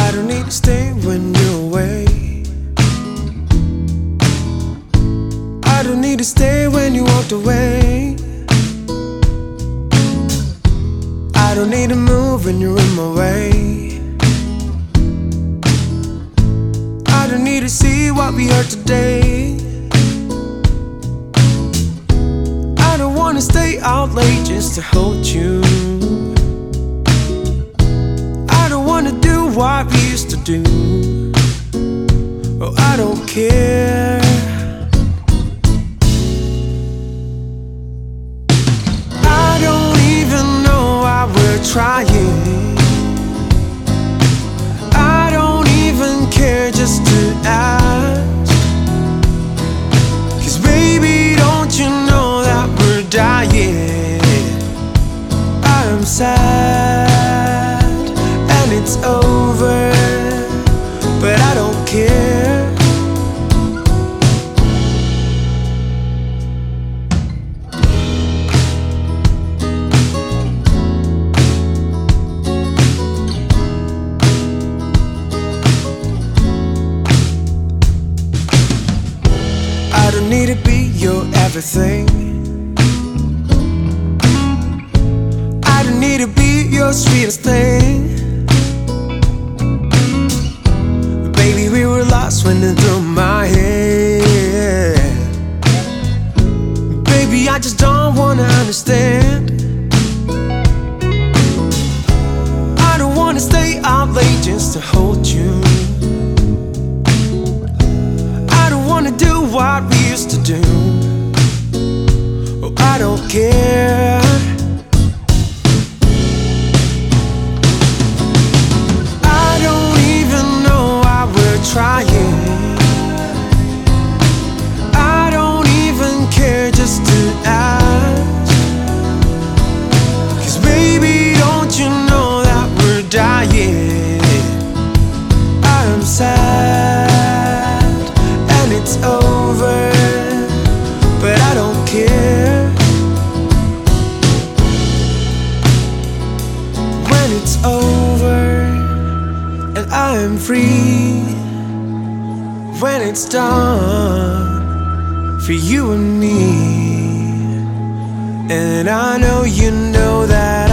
I don't need to stay when you're away. I don't need to stay when you walked away. I don't need to move when you're in my way. I don't need to see what we heard today. I don't wanna stay out late just to hold you. I don't wanna do what we used to do. Oh, I don't care. I don't even know why we're trying. I don't even care just to ask. 'Cause baby, don't you know that we're dying? I'm sad and it's over, but I don't care. I don't need to be your everything. I don't need to be your sweetest thing. Baby, we were lost when it through my head. Baby, I just don't wanna understand. I don't wanna stay out late just to hold you. I don't wanna do what we used to do. Oh, I don't care. I don't even know why we're trying. I don't even care just to ask. 'Cause baby, don't you know that we're dying? I'm sad and it's over, but I don't care. When it's over and I am free, when it's done for you and me. And I know you know that